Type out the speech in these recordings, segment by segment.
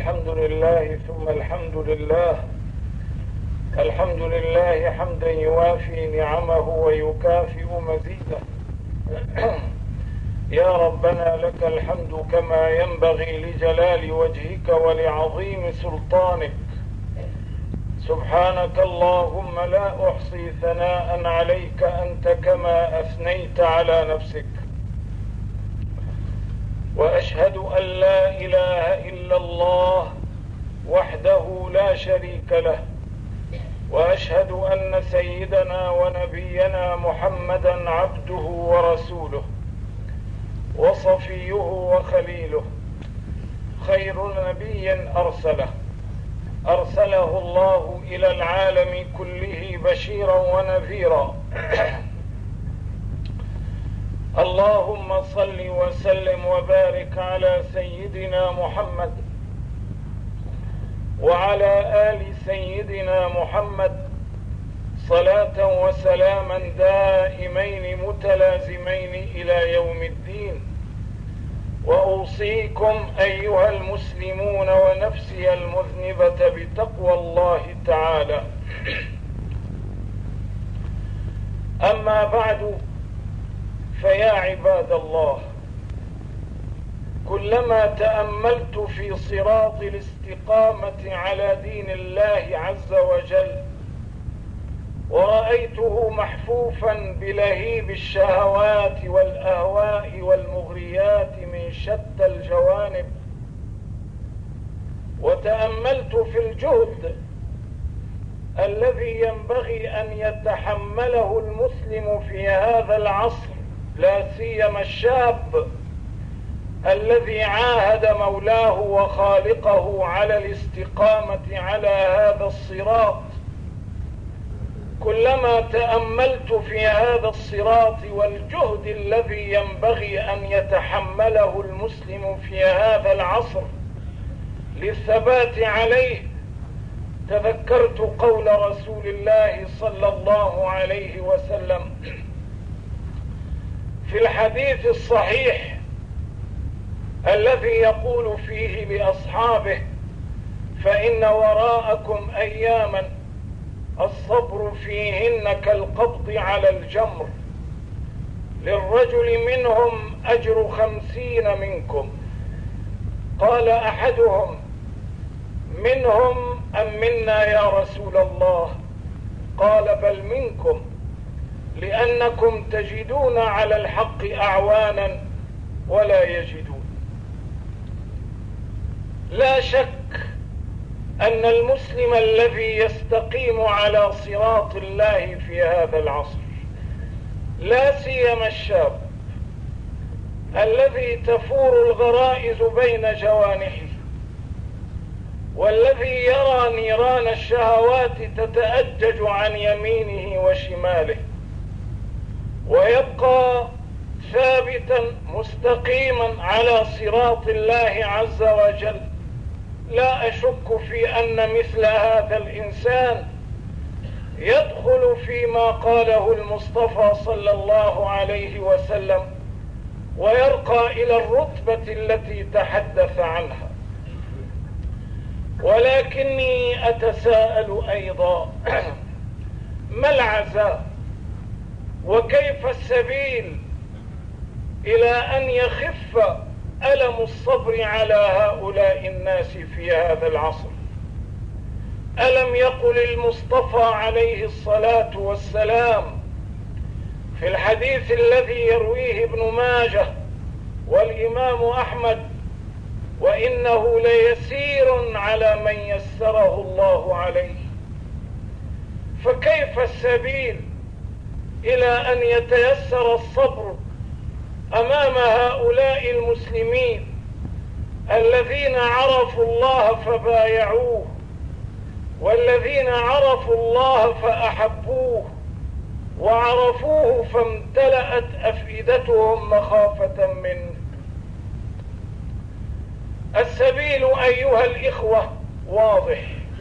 الحمد لله ثم الحمد لله. الحمد لله حمدا يوافي نعمه ويكافئ مزيده. يا ربنا لك الحمد كما ينبغي لجلال وجهك ولعظيم سلطانك. سبحانك اللهم لا أحصي ثناء عليك أنت كما أثنيت على نفسك. وأشهد أن لا إله إلا الله وحده لا شريك له، وأشهد أن سيدنا ونبينا محمدا عبده ورسوله وصفيه وخليله، خير نبي أرسله الله إلى العالم كله بشيرا ونذيرا. اللهم صل وسلم وبارك على سيدنا محمد وعلى آل سيدنا محمد صلاة وسلاما دائمين متلازمين إلى يوم الدين. وأوصيكم أيها المسلمون ونفسي المذنبة بتقوى الله تعالى. أما بعد، فيا عباد الله، كلما تأملت في صراط الاستقامة على دين الله عز وجل ورأيته محفوفا بلهيب الشهوات والأهواء والمغريات من شتى الجوانب، وتأملت في الجهد الذي ينبغي أن يتحمله المسلم في هذا العصر، لا سيما الشاب الذي عاهد مولاه وخالقه على الاستقامة على هذا الصراط، كلما تأملت في هذا الصراط والجهد الذي ينبغي أن يتحمله المسلم في هذا العصر للثبات عليه، تذكرت قول رسول الله صلى الله عليه وسلم في الحديث الصحيح الذي يقول فيه لأصحابه: فإن وراءكم أياما الصبر فيهن كالقبض على الجمر، للرجل منهم أجر 50 منكم. قال أحدهم: منهم أم منا يا رسول الله؟ قال: بل منكم، لأنكم تجدون على الحق أعوانا ولا يجدون. لا شك أن المسلم الذي يستقيم على صراط الله في هذا العصر، لا سيما الشاب الذي تفور الغرائز بين جوانحه، والذي يرى نيران الشهوات تتأجج عن يمينه وشماله، ويبقى ثابتا مستقيما على صراط الله عز وجل. لا أشك في أن مثل هذا الإنسان يدخل فيما قاله المصطفى صلى الله عليه وسلم ويرقى إلى الرتبة التي تحدث عنها. ولكني أتساءل أيضا: ما العزاء؟ وكيف السبيل إلى أن يخف ألم الصبر على هؤلاء الناس في هذا العصر؟ ألم يقل المصطفى عليه الصلاة والسلام في الحديث الذي يرويه ابن ماجه والإمام أحمد: وإنه ليسير على من يسره الله عليه؟ فكيف السبيل إلى أن يتيسر الصبر أمام هؤلاء المسلمين الذين عرفوا الله فبايعوه، والذين عرفوا الله فأحبوه، وعرفوه فامتلأت أفئدتهم مخافة منه؟ السبيل أيها الإخوة واضح،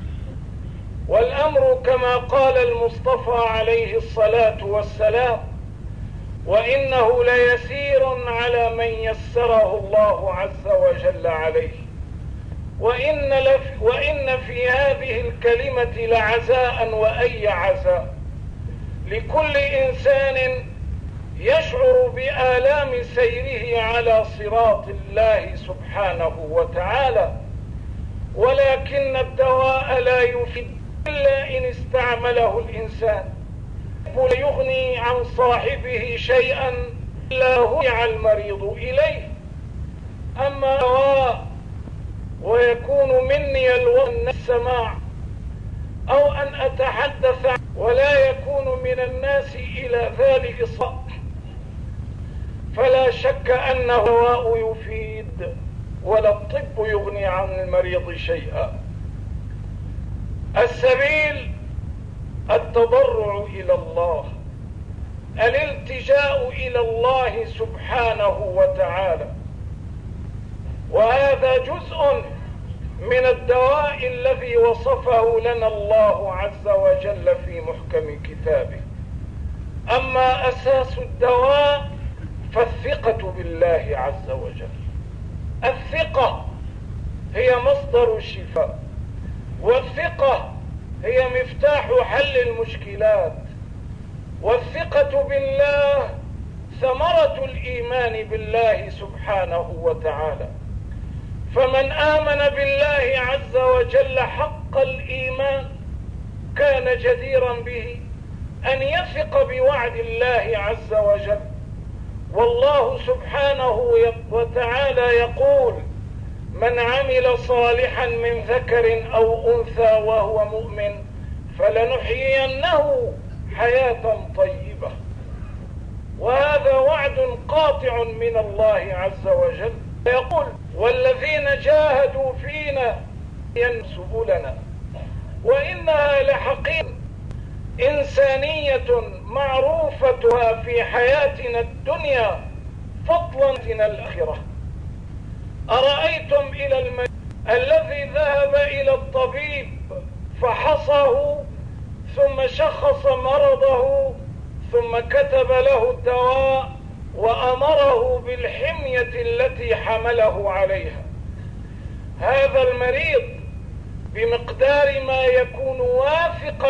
والأمر كما قال المصطفى عليه الصلاة والسلام: وإنه ليسير على من يسره الله عز وجل عليه. وإن في هذه الكلمة لعزاء وأي عزاء لكل إنسان يشعر بآلام سيره على صراط الله سبحانه وتعالى، ولكن الدواء لا يفيد إلا إن استعمله الإنسان، ولا يغني عن صاحبه شيئا إلا هدع المريض إليه. أما الدواء ويكون مني الوزن السماع أو أن أتحدث ولا يكون من الناس إلى ذلك إصلاء، فلا شك أن الدواء يفيد ولا الطب يغني عن المريض شيئا. السبيل التضرع إلى الله، الالتجاء إلى الله سبحانه وتعالى، وهذا جزء من الدواء الذي وصفه لنا الله عز وجل في محكم كتابه. أما أساس الدواء فالثقة بالله عز وجل. الثقة هي مصدر الشفاء، والثقة هي مفتاح حل المشكلات، والثقة بالله ثمرة الإيمان بالله سبحانه وتعالى. فمن آمن بالله عز وجل حق الإيمان كان جديرا به أن يثق بوعد الله عز وجل. والله سبحانه وتعالى يقول: من عمل صالحا من ذكر أو أنثى وهو مؤمن فلنحيينه حياة طيبة. وهذا وعد قاطع من الله عز وجل، يقول: والذين جاهدوا فينا ينسبلنا. وإنها لحقيقة إنسانية معروفتها في حياتنا الدنيا فضلا عن الآخرة. أرأيتم إلى المريض الذي ذهب إلى الطبيب فحصه ثم شخص مرضه ثم كتب له الدواء وأمره بالحمية التي حمله عليها؟ هذا المريض بمقدار ما يكون واثقا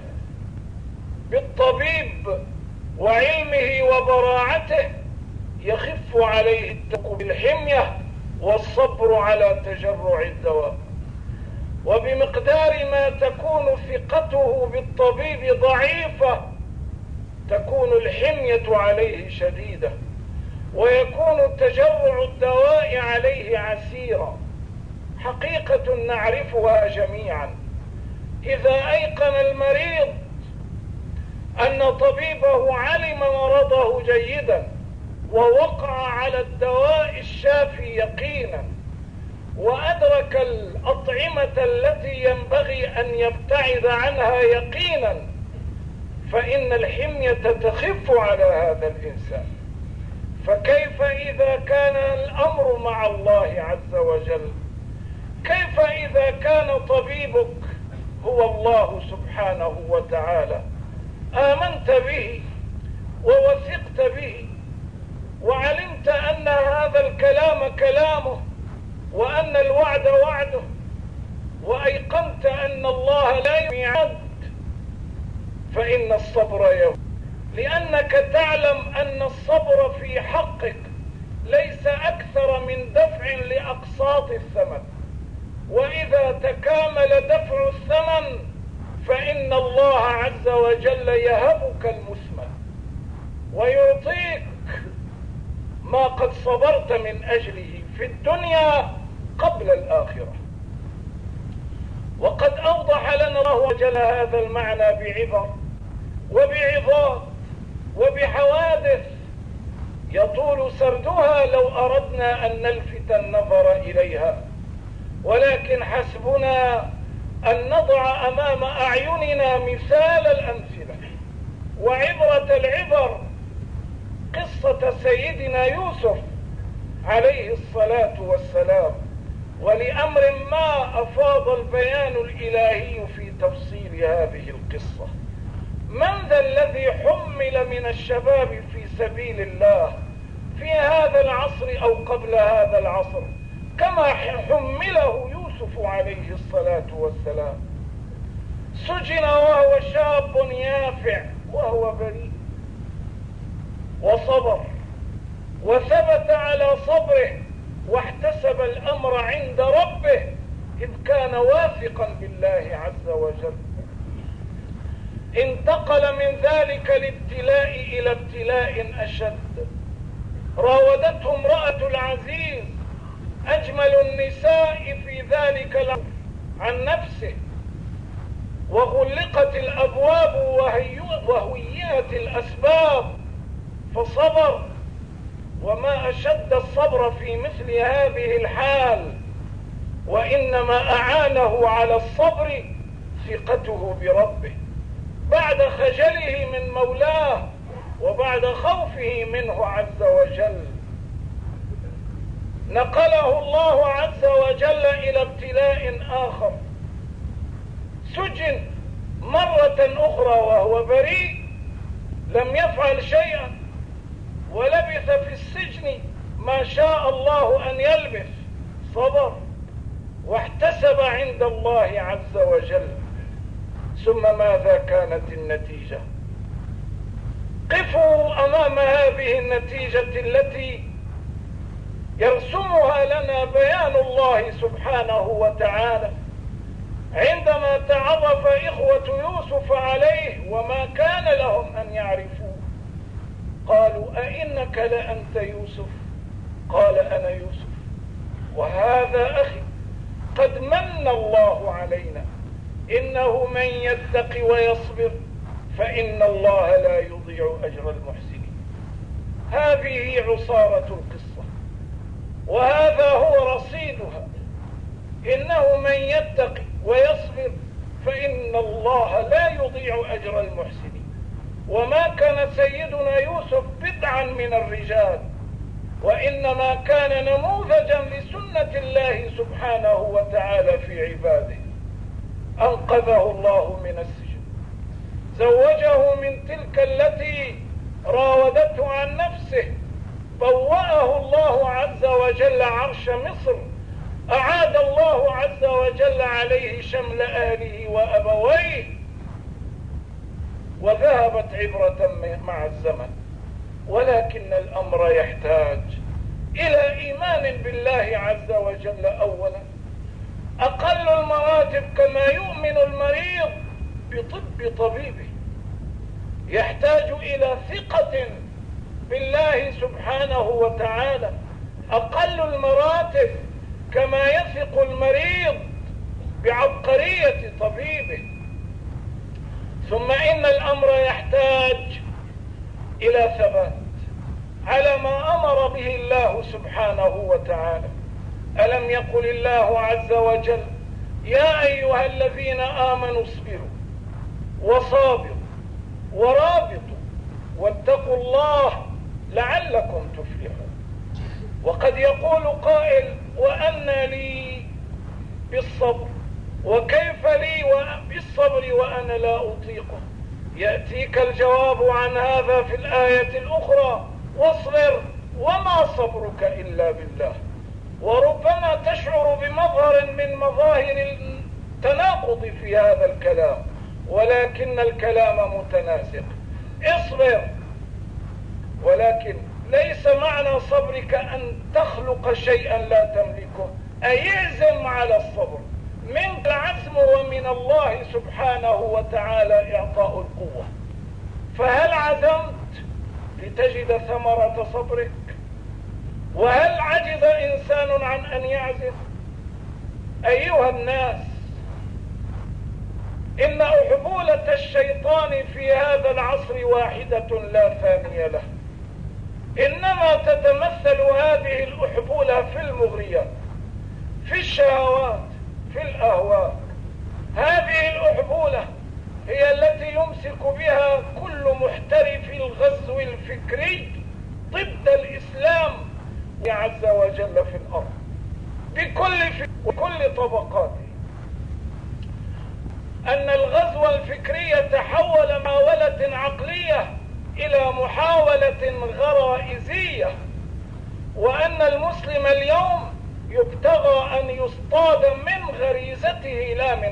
بالطبيب وعلمه وبراعته يخف عليه التوق بالحمية والصبر على تجرع الدواء. وبمقدار ما تكون ثقته بالطبيب ضعيفة تكون الحمية عليه شديدة، ويكون تجرع الدواء عليه عسيرا. حقيقة نعرفها جميعا. إذا أيقن المريض أن طبيبه علم مرضه جيدا ووقع على الدواء الشافي يقينا، وأدرك الأطعمة التي ينبغي أن يبتعد عنها يقينا، فإن الحمية تخف على هذا الإنسان. فكيف إذا كان الأمر مع الله عز وجل؟ كيف إذا كان طبيبك هو الله سبحانه وتعالى؟ آمنت به ووثقت به وعلمت أن هذا الكلام كلامه وأن الوعد وعده، وأيقنت أن الله لا يعد، فإن الصبر يهون، لأنك تعلم أن الصبر في حقك ليس أكثر من دفع لأقساط الثمن، وإذا تكامل دفع الثمن فإن الله عز وجل يهبك المثمن ويعطيك ما قد صبرت من أجله في الدنيا قبل الآخرة. وقد أوضح لنا الله جل هذا المعنى بعبر وبعظات وبحوادث يطول سردها لو أردنا أن نلفت النظر إليها، ولكن حسبنا أن نضع أمام أعيننا مثال الأمثلة وعبرة العبر، قصة سيدنا يوسف عليه الصلاة والسلام. ولأمر ما أفاض البيان الإلهي في تفصيل هذه القصة. من ذا الذي حمل من الشباب في سبيل الله في هذا العصر أو قبل هذا العصر كما حمله يوسف يوسف عليه الصلاة والسلام. سجن وهو شاب يافع وهو بريء، وصبر وثبت على صبره واحتسب الأمر عند ربه، إذ كان واثقا بالله عز وجل. انتقل من ذلك الابتلاء إلى ابتلاء أشد. راودته امرأة العزيز أجمل النساء في ذلك الأمر عن نفسه، وغلقت الأبواب وهيئت الأسباب، فصبر. وما أشد الصبر في مثل هذه الحال، وإنما أعانه على الصبر ثقته بربه بعد خجله من مولاه وبعد خوفه منه عز وجل. نقله الله عز وجل إلى ابتلاء آخر، سجن مرة أخرى وهو بريء، لم يفعل شيئا، ولبث في السجن ما شاء الله أن يلبث، صبر واحتسب عند الله عز وجل. ثم ماذا كانت النتيجة؟ قفوا أمام هذه النتيجة التي يرسمها لنا بيان الله سبحانه وتعالى عندما تعرف إخوة يوسف عليه وما كان لهم أن يعرفوه. قالوا: أئنك لأنت يوسف؟ قال: أنا يوسف، وهذا أخي، قد من الله علينا، إنه من يتق ويصبر فإن الله لا يضيع أجر المحسنين. هذه عصارة القصة، وهذا هو رصيدها. إنه من يتق ويصبر فإن الله لا يضيع أجر المحسنين. وما كان سيدنا يوسف بدعا من الرجال، وإنما كان نموذجا لسنة الله سبحانه وتعالى في عباده. أنقذه الله من السجن، زوجه من تلك التي راودته عن نفسه، بوأه الله عز وجل عرش مصر، أعاد الله عز وجل عليه شمل أهله وأبويه، وذهبت عبرة مع الزمن. ولكن الأمر يحتاج إلى إيمان بالله عز وجل أولا. أقل المراتب كما يؤمن المريض بطب طبيبه، يحتاج إلى ثقة بالله سبحانه وتعالى. أقل المراتب كما يثق المريض بعبقرية طبيبه. ثم إن الأمر يحتاج إلى ثبات على ما أمر به الله سبحانه وتعالى. ألم يقل الله عز وجل: يا أيها الذين آمنوا اصبروا وصابروا ورابطوا واتقوا الله لعلكم تفلحون. وقد يقول قائل: وأنى لي بالصبر، وكيف لي بالصبر وأنا لا أطيقه؟ يأتيك الجواب عن هذا في الآية الأخرى: واصبر وما صبرك إلا بالله. وربما تشعر بمظهر من مظاهر التناقض في هذا الكلام، ولكن الكلام متناسق. اصبر، ولكن ليس معنى صبرك أن تخلق شيئا لا تملكه، أي اعزم على الصبر. من العزم ومن الله سبحانه وتعالى إعطاء القوة. فهل عزمت لتجد ثمرة صبرك؟ وهل عجز إنسان عن أن يعزم؟ أيها الناس، إن أحبولة الشيطان في هذا العصر واحدة لا ثانية له. إنما تتمثل هذه الأحبولة في المغريات، في الشهوات، في الأهواء. هذه الأحبولة هي التي يمسك بها كل محترف الغزو الفكري ضد الإسلام عز وجل في الأرض بكل طبقاته. أن الغزو الفكري تحول محاولة عقلية إلى محاولة غرائزية، وأن المسلم اليوم يبتغى أن يصطاد من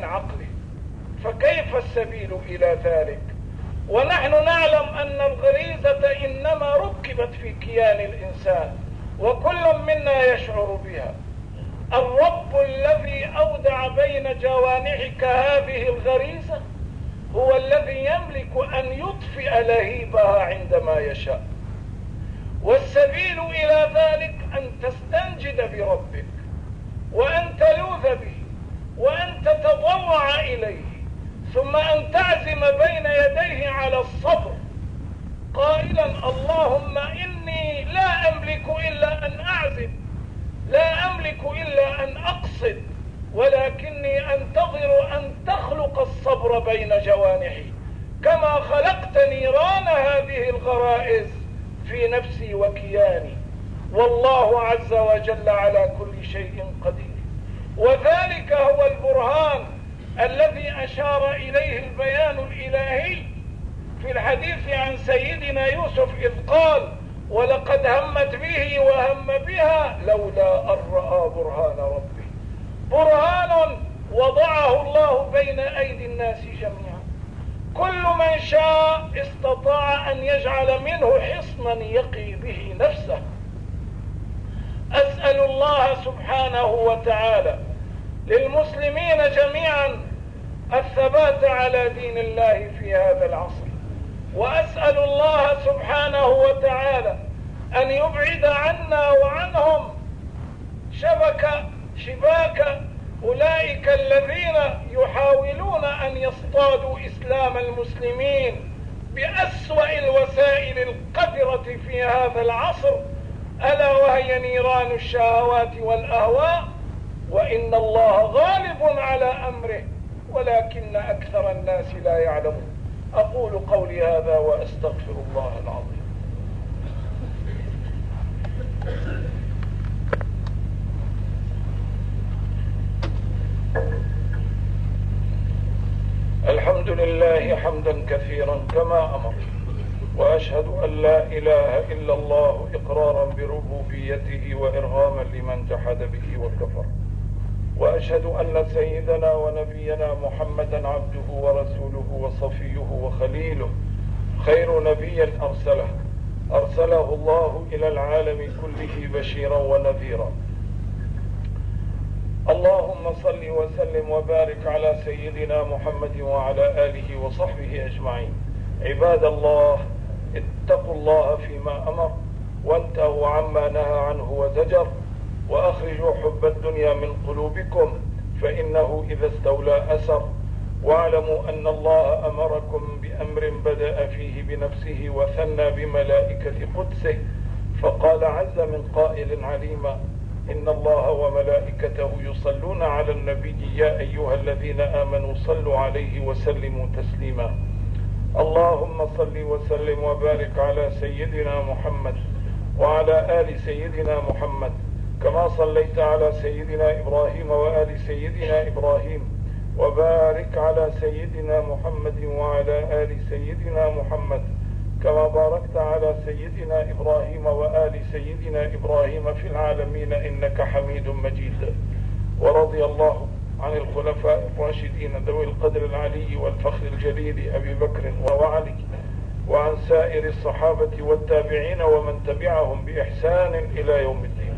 من عقله، فكيف السبيل إلى ذلك؟ ونحن نعلم أن الغريزة إنما ركبت في كيان الإنسان وكل منا يشعر بها. الرب الذي أودع بين جوانحك هذه الغريزة هو الذي يملك أن يطفئ لهيبها عندما يشاء. والسبيل إلى ذلك أن تستنجد بربك، وأن تلوذ به، وأن تتضرع إليه، ثم أن تعزم بين يديه على الصبر قائلا اللهم إني لا أملك إلا أن أعزم، لا أملك إلا أن أقصد، ولكني أنتظر أن تخلق الصبر بين جوانحي كما خلقت نيران هذه الغرائز في نفسي وكياني. والله عز وجل على كل شيء قدير. وذلك هو البرهان الذي أشار إليه البيان الإلهي في الحديث عن سيدنا يوسف إذ قال ولقد همت به وهم بها لولا أن رأى برهان ربه. برهان وضعه الله بين أيدي الناس جميعا. كل من شاء استطاع أن يجعل منه حصنا يقي به نفسه. أسأل الله سبحانه وتعالى للمسلمين جميعا الثبات على دين الله في هذا العصر، وأسأل الله سبحانه وتعالى أن يبعد عنا وعنهم شباك أولئك الذين يحاولون أن يصطادوا إسلام المسلمين بأسوأ الوسائل القذرة في هذا العصر، ألا وهي نيران الشهوات والأهواء. وإن الله غالب على أمره ولكن أكثر الناس لا يعلمون. أقول قولي هذا وأستغفر الله العظيم. الحمد لله حمدا كثيرا كما أمر، وأشهد أن لا إله إلا الله إقرارا بربوبيته وإرغاما لمن جحد به وكفر، وأشهد أن سيدنا ونبينا محمدا عبده ورسوله وصفيه وخليله، خير نبي أرسله الله إلى العالم كله بشيرا ونذيرا. اللهم صل وسلم وبارك على سيدنا محمد وعلى آله وصحبه أجمعين. عباد الله، اتقوا الله فيما أمر وانتهوا عما نهى عنه وزجر، وأخرجوا حب الدنيا من قلوبكم فإنه إذا استولى أسر. واعلموا أن الله أمركم بأمر بدأ فيه بنفسه وثنى بملائكة قدسه، فقال عز من قائل عليما إن الله وملائكته يصلون على النبي يا أيها الذين آمنوا صلوا عليه وسلموا تسليما. اللهم صل وسلم وبارك على سيدنا محمد وعلى آل سيدنا محمد كما صليت على سيدنا إبراهيم وآل سيدنا إبراهيم، وبارك على سيدنا محمد وعلى آل سيدنا محمد كما باركت على سيدنا إبراهيم وآل سيدنا إبراهيم في العالمين إنك حميد مجيد. ورضي الله عن الخلفاء الراشدين ذوي القدر العلي والفخر الجليل أبي بكر وعلي، وعن سائر الصحابة والتابعين ومن تبعهم بإحسان إلى يوم الدين.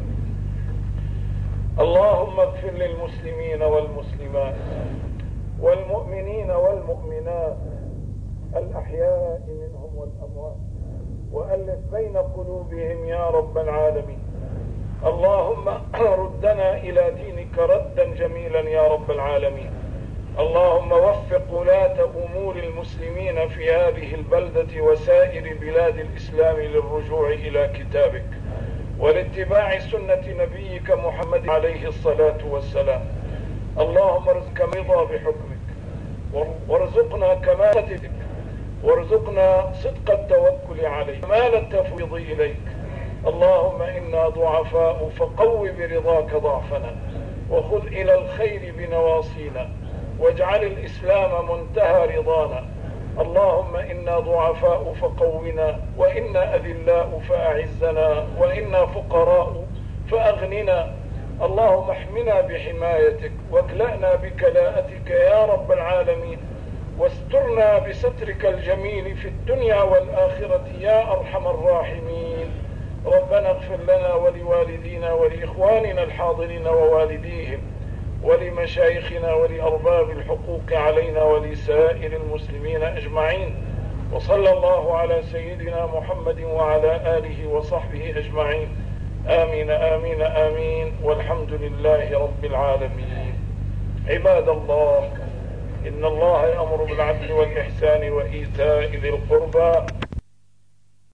اللهم اغفر للمسلمين والمسلمات والمؤمنين والمؤمنات الأحياء منهم والأموات، وألف بين قلوبهم يا رب العالمين. اللهم ردنا إلى دينك ردا جميلا يا رب العالمين. اللهم وفق ولاة أمور المسلمين في هذه البلدة وسائر بلاد الإسلام للرجوع إلى كتابك ولاتباع سنة نبيك محمد عليه الصلاة والسلام. اللهم ارزقنا رضا بحكمك، وارزقنا كمالتك، وارزقنا صدق التوكل عليك، كمال التفويض إليك. اللهم إنا ضعفاء فقو برضاك ضعفنا، وخذ إلى الخير بنواصينا، واجعل الإسلام منتهى رضانا. اللهم إنا ضعفاء فقونا، وإنا أذلاء فأعزنا، وإنا فقراء فأغننا، اللهم احمنا بحمايتك واكلأنا بكلاءتك يا رب العالمين، واسترنا بسترك الجميل في الدنيا والآخرة يا أرحم الراحمين. ربنا اغفر لنا ولوالدينا ولإخواننا الحاضرين ووالديهم ولمشايخنا ولأرباب الحقوق علينا ولسائر المسلمين أجمعين، وصلى الله على سيدنا محمد وعلى آله وصحبه أجمعين. آمين آمين آمين، والحمد لله رب العالمين. عباد الله، إن الله يأمر بالعدل والإحسان وإيتاء ذي القربى